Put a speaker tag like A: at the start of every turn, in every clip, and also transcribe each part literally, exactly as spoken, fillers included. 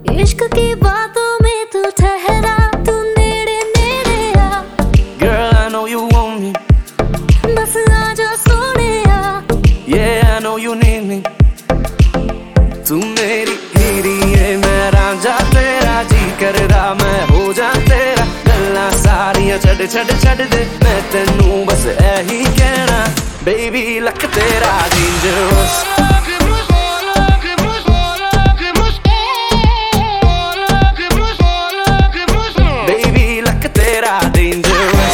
A: इश्क की बातों में तू ठहरा, तू नेड़े नेड़े आ।
B: Girl, I know you want me,
A: बस आजा Sonia.
B: yeah, I know you need me। तू मेरी हीरी है, मैं रांझा तेरा, जी करदा मैं हो जा तेरा। गल्लां सारियां छड़ छड़ छड़ दे, मैं तेनू बस ऐही कहना, बेबी लक तेरा डेंजरस। बेबी लक तेरा डेंजरस।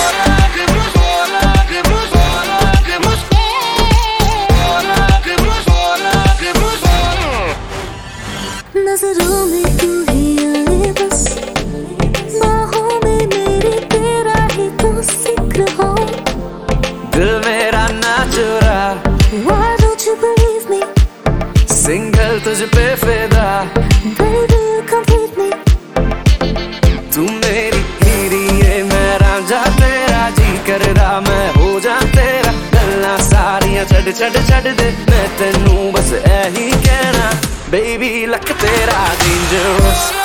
A: नजरों में तू ही आए बस, बाहों में मेरे तेरा ही तो जिक्र हो।
B: दिल मेरा ना चुरा,
A: Why don't you believe me?
B: Single तुझ पे फिदा,
A: Baby, you complete me.
B: तू मेरी हीरी है, मैं रांझा तेरा, जी करदा मैं हो जा तेरा। गल्लां सारियां छड़ छड़ छड़ दे, मैं तेनू बस ऐही कहना, बेबी लक तेरा डेंजरस।